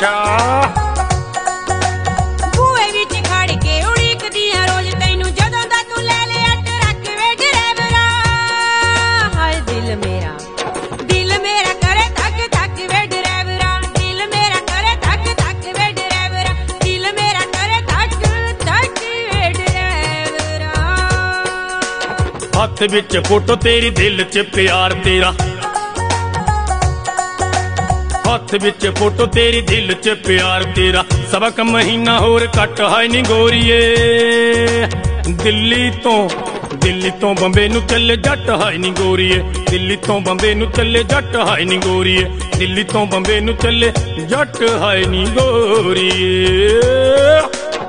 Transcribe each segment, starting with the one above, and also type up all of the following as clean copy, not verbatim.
अच्छा ਬੂਹੇ ਵਿੱਚ ਖੜ ਕੇ ਉਡੀਕਦੀ ਆ ਰੋਜ਼ ਤੈਨੂੰ ਜਦੋਂ ਦਾ ਤੂੰ ਲੈ ਲਿਆ ਟਰੱਕ ਵੇ ਡਰਾਈਵਰਾ ਹਾਏ ਦਿਲ ਮੇਰਾ ਕਰੇ ਧੱਕ ਧੱਕ ਵੇ ਡਰਾਈਵਰਾ ਦਿਲ ਮੇਰਾ ਕਰੇ ਧੱਕ ਧੱਕ ਵੇ ਡਰਾਈਵਰਾ ਦਿਲ ਮੇਰਾ ਕਰੇ ਧੱਕ ਧੱਕ ਵੇ ਡਰਾਈਵਰਾ हथ विच फोटो तेरी दिल च प्यार तेरा हथ विच फोटो तेरी दिल च प्यार तेरा सबक महीना होर कट है नी गोरीए दिल्ली तो बंबे नू चले जट है नी गोरीए दिल्ली तो बंबे नू चले जट है नी गोरीए दिल्ली तो बंबे नू चले जट है नी गोरीए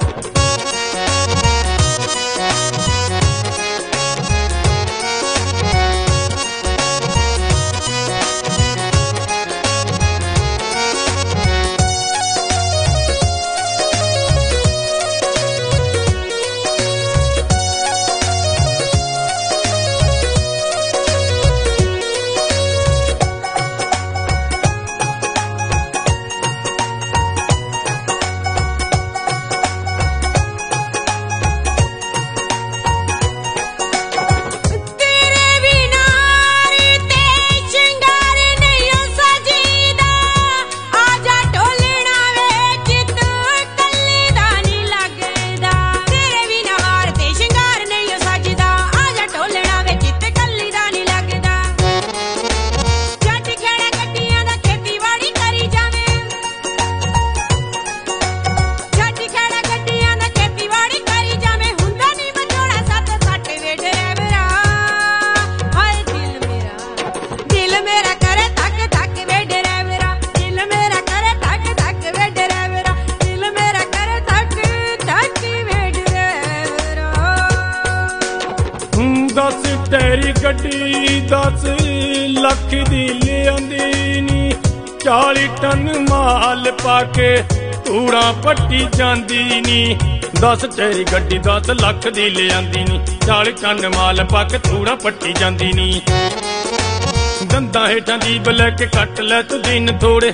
दस तेरी गड्डी 10 लख दी लियांदी नी 40 टन माल पाके तूड़ा पट्टी जांदी नी 10 तेरी गड्डी 10 लख दी लियांदी नी 40 टन माल पाके तूड़ा पट्टी जांदी नी दंदा हेठां दी ब्लैक कट लै तू दिन थोड़े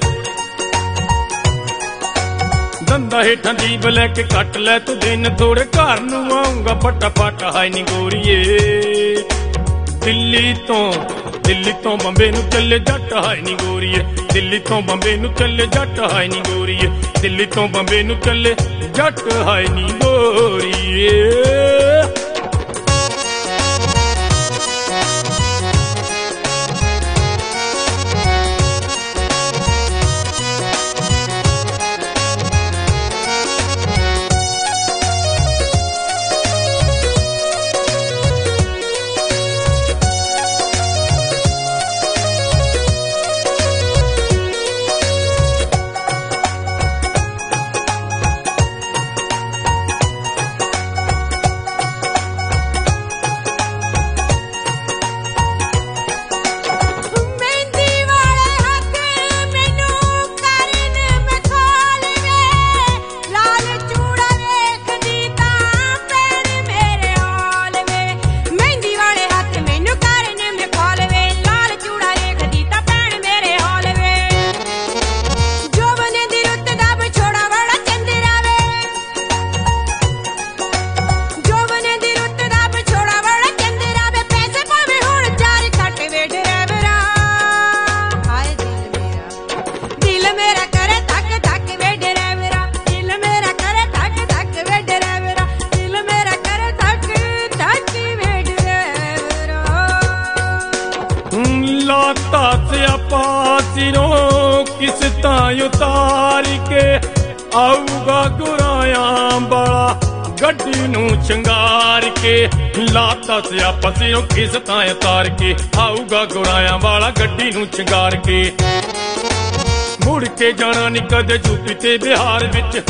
दंदा हेठां दी ब्लैक कट लै तू दिन थोड़े घर नू आऊंगा फटाफट हाय नी गोरीए दिल्ली तो बंबे नू चले जट हाय नी गोरीए दिल्ली तो बंबे नू चले जट हाय नी गोरीए दिल्ली तो बंबे नू चले जट हाय नी गोरीए लाता स्यापा सिरों किस्तां उतार के आऊगा गुराया बड़ा गड्डी नू शंगार के लाता स्यापा सिरों किस्तां उतार के आऊगा गुराया वाला गड्डी नू शंगार के मुड़ के जाना नी कदे यूपी ते बिहार विच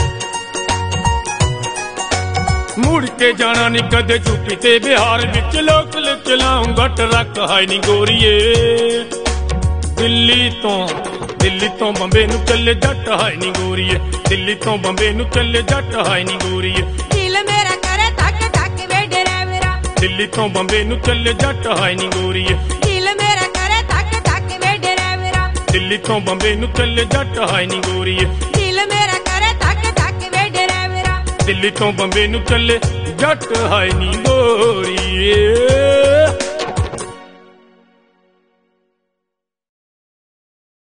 मुड़ के जाना नी कदे यूपी ते बिहार विच लोकल चलाऊंगा ट्रक हाय नी गोरीए दिल्ली तो बंबे नू चले जट हाय नी गोरीए दिल्ली तो बंबे नू चले जट हाय नी गोरीए दिल मेरा करे धक धक वे डरावरा दिल्ली तो बंबे नू चले जट हाय नी गोरीए दिल मेरा करे धक धक वे डरावरा दिल्ली तो बंबे नू चले जट हाय नी गोरीए दिल ਮੇਰਾ ਕਰੇ ਧੱਕ ਧੱਕ ਵੇ ਡਰਾਈਵਰਾ। ਦਿੱਲੀ ਤੋਂ ਬੰਬੇ ਨੂੰ ਚੱਲੇ ਜੱਟ ਹਾਈ ਨੀ ਗੋਰੀਏ।